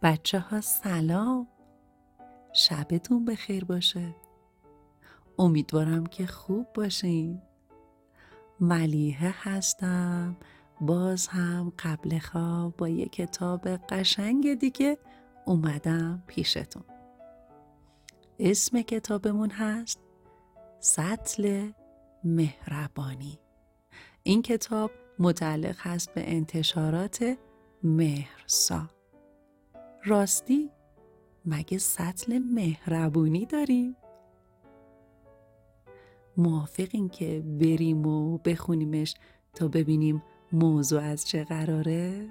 بچه‌ها سلام. شبتون بخیر باشه. امیدوارم که خوب باشین. ملیحه هستم. باز هم قبل خواب با یه کتاب قشنگ دیگه اومدم پیشتون. اسم کتابمون هست سطل مهربانی. این کتاب متعلق هست به انتشارات مهرسا. راستی مگه سطل مهربونی داریم؟ موافقین که بریم و بخونیمش تا ببینیم موضوع از چه قراره؟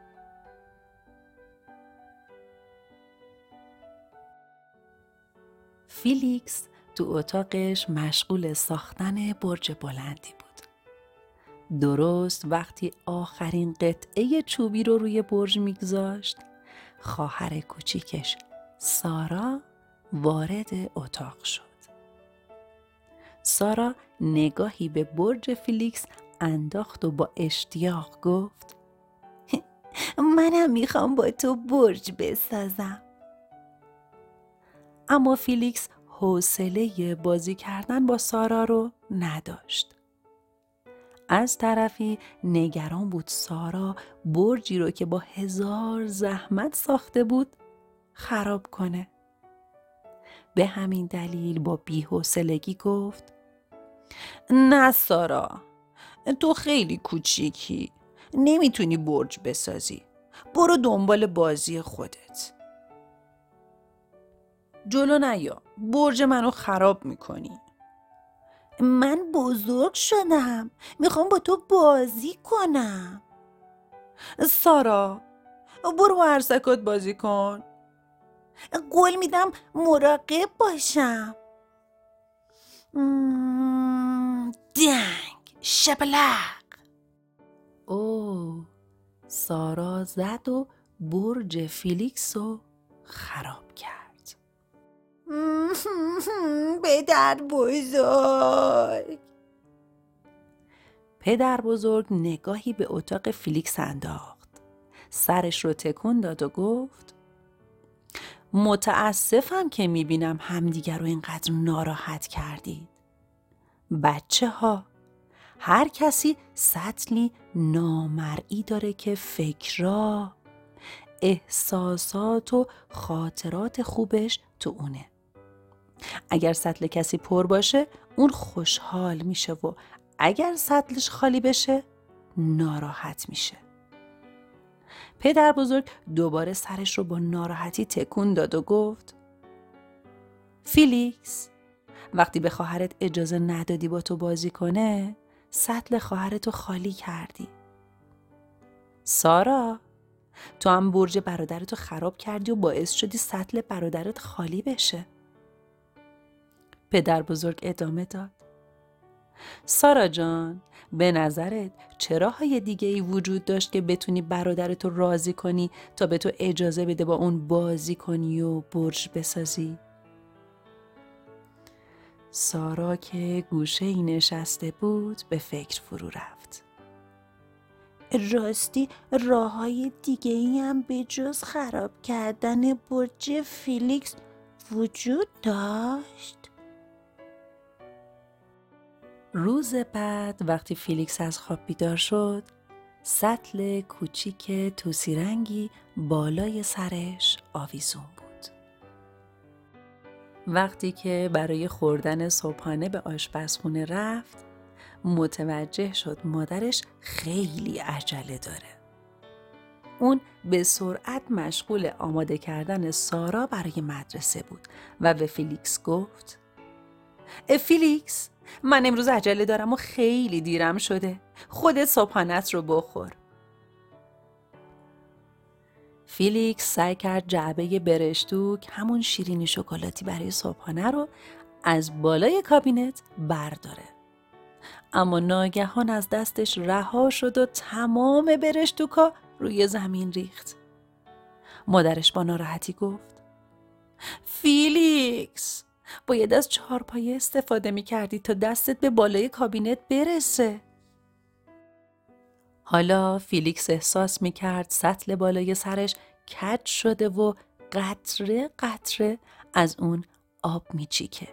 فیلیکس تو اتاقش مشغول ساختن برج بلندی بود. درست وقتی آخرین قطعه چوبی رو روی برج میگذاشت، خواهر کوچیکش سارا وارد اتاق شد. سارا نگاهی به برج فیلیکس انداخت و با اشتیاق گفت منم میخوام با تو برج بسازم. اما فیلیکس حوصله بازی کردن با سارا رو نداشت. از طرفی نگران بود سارا برجی رو که با 1000 زحمت ساخته بود خراب کنه. به همین دلیل با بی‌حوصلگی گفت نه سارا، تو خیلی کوچیکی، نمیتونی برج بسازی. برو دنبال بازی خودت. جلو نیا، برج منو خراب میکنی. من بزرگ شدم، میخوام با تو بازی کنم. سارا، برو با عروسکات بازی کن. قول میدم مراقب باشم. دنگ شپلق. سارا زد و برج فیلیکس رو خراب کرد. پدر بزرگ. پدر بزرگ نگاهی به اتاق فیلیکس انداخت. سرش رو تکون داد و گفت متاسفم که میبینم همدیگر رو اینقدر ناراحت کردید. بچه ها، هر کسی سطلی نامرئی داره که فکرها، احساسات و خاطرات خوبش تو اونه. اگر سطل کسی پر باشه اون خوشحال میشه و اگر سطلش خالی بشه ناراحت میشه. پدر بزرگ دوباره سرش رو با ناراحتی تکون داد و گفت فیلیکس، وقتی به خواهرت اجازه ندادی با تو بازی کنه سطل خواهرتو خالی کردی. سارا، تو هم برج برادرتو خراب کردی و باعث شدی سطل برادرت خالی بشه. پدر بزرگ ادامه داد سارا جان، به نظرت چه راه‌های دیگه‌ای وجود داشت که بتونی برادرتو راضی کنی تا به تو اجازه بده با اون بازی کنی و برج بسازی؟ سارا که گوشه‌ای نشسته بود به فکر فرو رفت. راستی راه‌های دیگه‌ای هم به جز خراب کردن برج فیلیکس وجود داشت؟ روز بعد وقتی فیلیکس از خواب بیدار شد، سطل کوچیک توسی رنگی بالای سرش آویزون بود. وقتی که برای خوردن صبحانه به آشپزخونه رفت، متوجه شد مادرش خیلی عجله داره. اون به سرعت مشغول آماده کردن سارا برای مدرسه بود و به فیلیکس گفت فیلیکس، من امروز عجله دارم و خیلی دیرم شده. خودت صبحانت رو بخور. فیلیکس سعی کرد جعبه برشتوک، همون شیرینی شکلاتی برای صبحانه رو از بالای کابینت برداره. اما ناگهان از دستش رها شد و تمام برشتوکا روی زمین ریخت. مادرش با ناراحتی گفت فیلیکس، باید از چهارپایه استفاده می‌کردی تا دستت به بالای کابینت برسه. حالا فیلیکس احساس می‌کرد سطل بالای سرش کج شده و قطره قطره از اون آب میچیکه.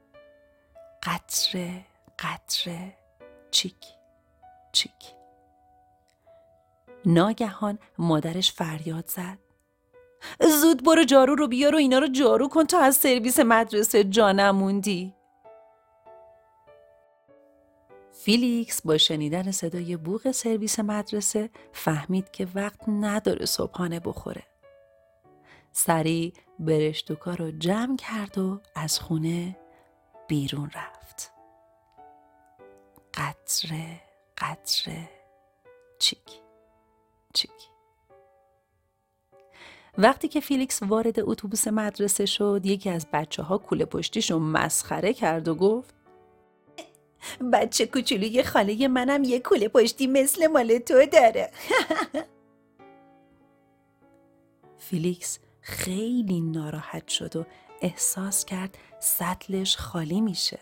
قطره قطره، چیک چیک. ناگهان مادرش فریاد زد: زود برو جارو رو بیار و اینا رو جارو کن تا از سرویس مدرسه جا نموندی. فیلیکس با شنیدن صدای بوق سرویس مدرسه فهمید که وقت نداره صبحانه بخوره. سریع برشتوکا رو جمع کرد و از خونه بیرون رفت. قطره قطره، چیک چیک. وقتی که فیلیکس وارد اتوبوس مدرسه شد، یکی از بچه‌ها کوله پشتیشو مسخره کرد و گفت: بچه کوچولوی خاله منم یه کوله پشتی مثل مال تو داره. فیلیکس خیلی ناراحت شد و احساس کرد سطلش خالی میشه.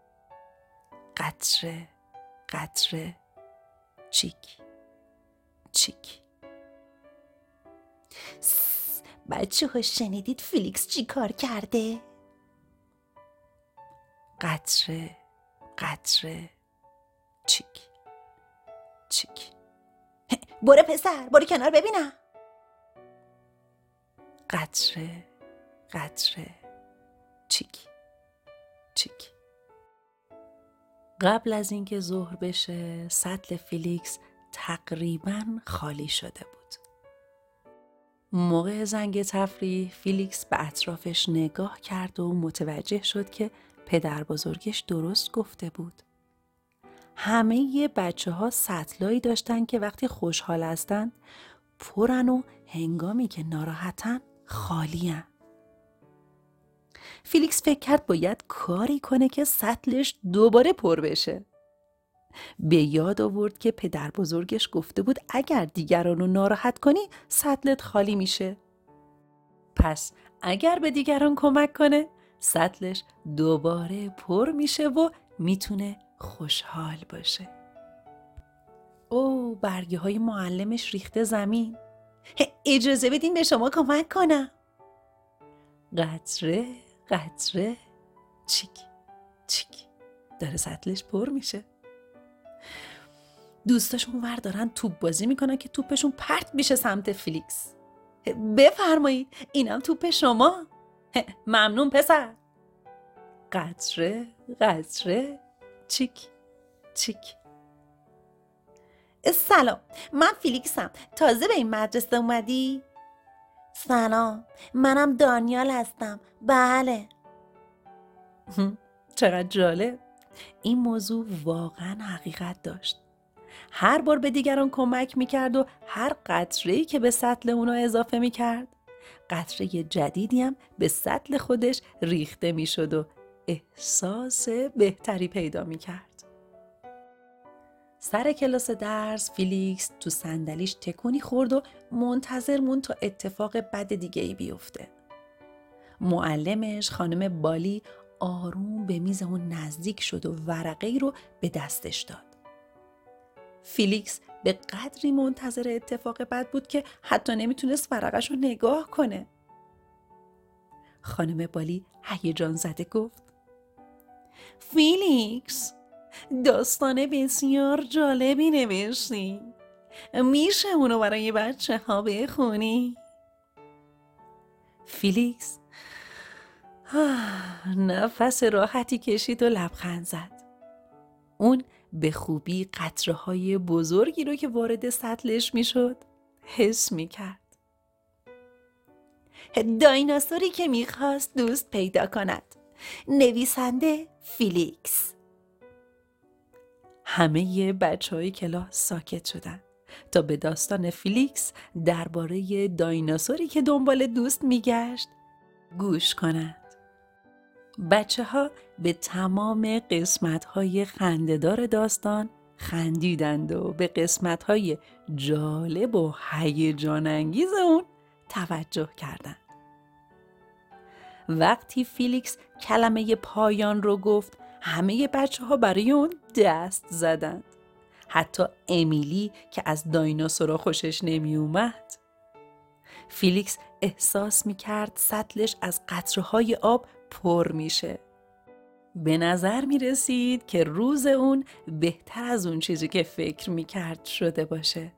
قطره قطره، چیک چیک. بچه ها شنیدید فیلیکس چی کار کرده؟ قطره قطره، چیک چیک. برو پسر، برو کنار ببینم. قطره قطره، چیک چیک. قبل از اینکه ظهر بشه، سطل فیلیکس تقریباً خالی شده بود. موقع زنگ تفریح، فیلیکس به اطرافش نگاه کرد و متوجه شد که پدر بزرگش درست گفته بود. همه بچه ها سطلایی داشتن که وقتی خوشحال هستن پرن و هنگامی که ناراحتن خالین. فیلیکس فکر کرد باید کاری کنه که سطلش دوباره پر بشه. به یاد آورد که پدر بزرگش گفته بود اگر دیگران رو ناراحت کنی سطلت خالی میشه. پس اگر به دیگران کمک کنه سطلش دوباره پر میشه و میتونه خوشحال باشه. برگه های معلمش ریخته زمین. اجازه بدین به شما کمک کنم. قطره قطره، چیک چیک. داره سطلش پر میشه. دوستاش اونور دارن توپ بازی میکنن که توپشون پرت میشه سمت فیلیکس. بفرمایید، اینم توپ شما. ممنون پسر. قطره قطره، چیک چیک. سلام، من فیلیکسم. تازه به این مدرسه اومدی؟ سلام، منم دانیال هستم. بله. چقدر جالب. این موضوع واقعا حقیقت داشت. هر بار به دیگران کمک میکرد و هر قطره‌ای که به سطل اونا اضافه میکرد، قطره جدیدی هم به سطل خودش ریخته میشد و احساس بهتری پیدا میکرد. سر کلاس درس فیلیکس تو صندلیش تکونی خورد و منتظر موند تا اتفاق بد دیگه ای بیفته. معلمش خانم بالی آروم به میز اون نزدیک شد و ورقه‌ای رو به دستش داد. فیلیکس به قدری منتظر اتفاق بد بود که حتی نمیتونست ورقش رو نگاه کنه. خانم بالی هیجان زده گفت: فیلیکس، داستان بسیار جالبی نوشتی. میشه اونو برای بچه ها بخونی؟ فیلیکس نفس راحتی کشید و لبخند زد. اون به خوبی قطره‌های بزرگی رو که وارد سطلش میشد حس میکرد. دایناسوری که میخواست دوست پیدا کند. نویسنده فیلیکس. همه بچه‌های کلاس ساکت شدن تا به داستان فیلیکس درباره دایناسوری که دنبال دوست میگشت گوش کنند. بچه‌ها به تمام قسمت‌های خنده‌دار داستان خندیدند و به قسمت‌های جالب و هیجان انگیز اون توجه کردند. وقتی فیلیکس کلمه پایان رو گفت، همه بچه‌ها برای اون دست زدند. حتی امیلی که از دایناسورا خوشش نمی اومد. فیلیکس احساس می‌کرد سطلش از قطره‌های آب پر میشه. به نظر می‌رسید که روز اون بهتر از اون چیزی که فکر می‌کرد شده باشه.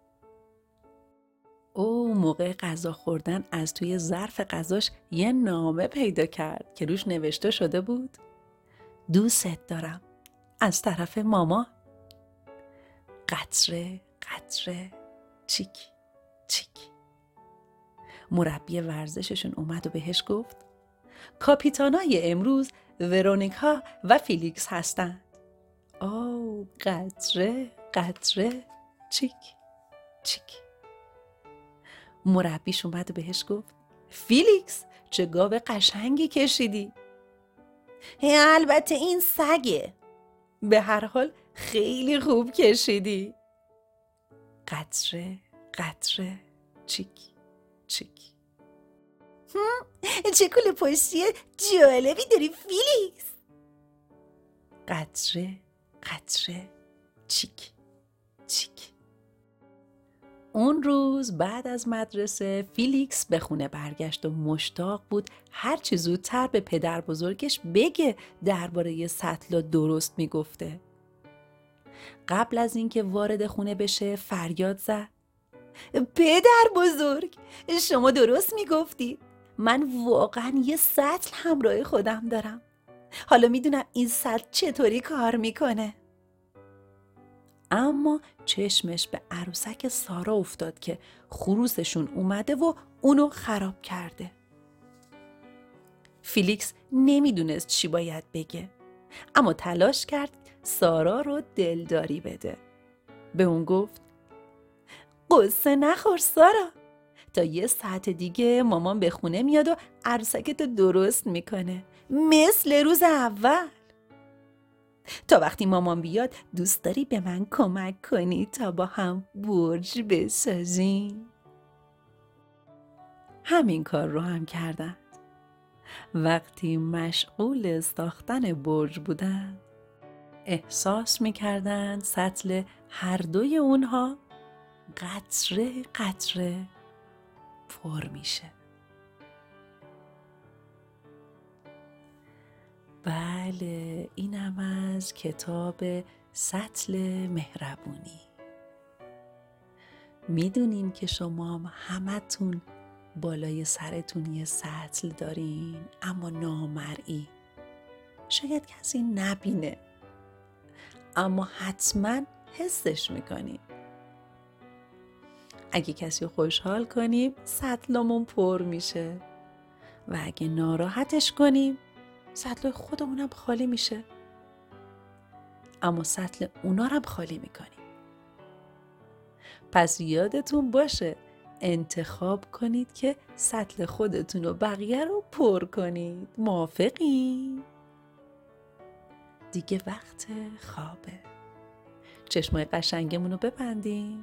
او موقع غذا خوردن از توی ظرف غذاش یه نامه پیدا کرد که روش نوشته شده بود: دوست دارم، از طرف ماما. قطره قطره، چیک چیک. مربی ورزششون اومد و بهش گفت: کاپیتانای امروز ورونیکا و فیلیکس هستند. آو، قطره قطره، چیک چیک. مربیش اومد و بهش گفت: فیلیکس، چه گاو قشنگی کشیدی. البته این سگه. به هر حال خیلی خوب کشیدی. قطره قطره، چیک چیک. چه کوله پشتی جالبی داری فیلیکس. قطره قطره، چیک چیک. اون روز بعد از مدرسه فیلیکس به خونه برگشت و مشتاق بود هرچی زودتر به پدر بزرگش بگه درباره سطل درست میگفته. قبل از اینکه وارد خونه بشه فریاد زد: پدر بزرگ، شما درست میگفتی. من واقعا یه سطل همراه خودم دارم. حالا میدونم این سطل چطوری کار میکنه. اما چشمش به عروسک سارا افتاد که خروسشون اومده و اونو خراب کرده. فیلیکس نمیدونست چی باید بگه، اما تلاش کرد سارا رو دلداری بده. به اون گفت: قصه نخور سارا، تا یه ساعت دیگه مامان به خونه میاد و عروسکتو درست میکنه مثل روز اول. تا وقتی مامان بیاد دوست داری به من کمک کنی تا با هم برج بسازیم؟ همین کار رو هم کردند. وقتی مشغول ساختن برج بودند احساس میکردند سطل هر دوی اونها قطره قطره پر میشه. بله، اینم از کتاب سطل مهربونی. میدونین که شما همتون بالای سرتون یه سطل دارین، اما نامرئی. شاید کسی نبینه، اما حتما حسش میکنین. اگه کسی خوشحال کنیم سطلمون پر میشه و اگه ناراحتش کنیم سطل خودمونم خالی میشه، اما سطل اونا رو خالی میکنیم. پس یادتون باشه انتخاب کنید که سطل خودتون و بقیه رو پر کنید. موافقین؟ دیگه وقت خوابه. چشمای قشنگمون رو ببندیم.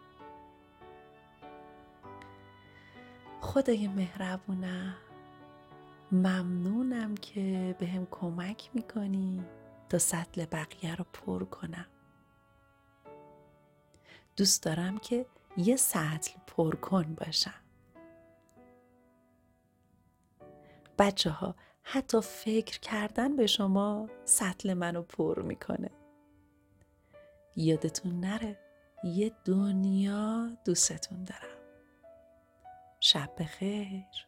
خدای مهربونم، ممنونم که بهم کمک میکنی تا سطل بقیه رو پر کنم. دوست دارم که یه سطل پر کن باشم. بچه ها، حتی فکر کردن به شما سطل منو پر میکنه. یادتون نره یه دنیا دوستتون دارم. شب بخیر.